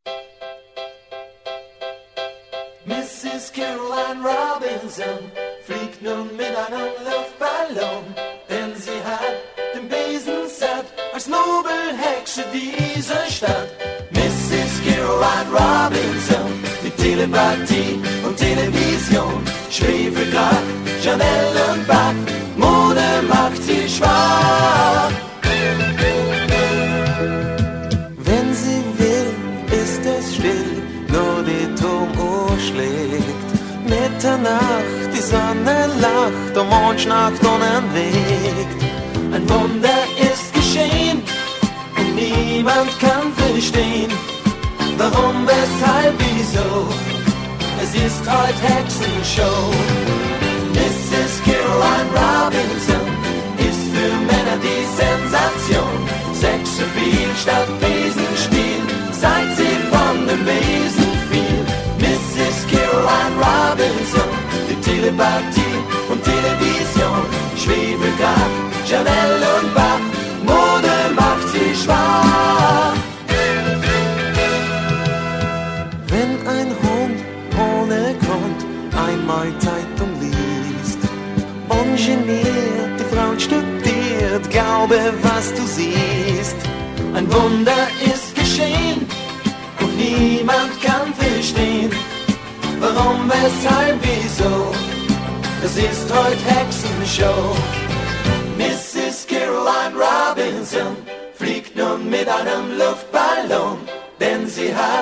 Mrs. Caroline Robinson fliegt nun mit einem Luftballon, denn sie hat den Besen satt als Nobelhexe dieser Stadt. Mrs. Caroline Robinson, die Telepathie und Television, Schwefelgrad, Chanel und Bach, Mode macht sie schwach. Wenn sie will, ist es still, nur die Turmuhr schlägt. Mitternacht, die Sonne lacht, der Mond schnarcht unentwegt. Ein Wunder ist geschehen und niemand kann verstehen, warum, weshalb, wieso. Es ist heute Hexenshow. Mrs. Caroline Robinson ist für Männer die Sensation. Sexappeal statt Besenspiel, seit sie von dem Besen fiel. Mrs. Caroline Robinson, die Telepathie und Television, Schwefelgrad, Chanel und Bach, Mode macht sie schwach. Wenn ein Hund ohne Grund einmal Zeitung liest, ungeniert die Frau studiert, glaube, was du siehst. Ein Wunder ist geschehen und niemand kann verstehen, warum, weshalb, wieso. Es ist heute Hexenshow. Mrs. Caroline Robinson fliegt nun mit einem Luftballon, denn sie hat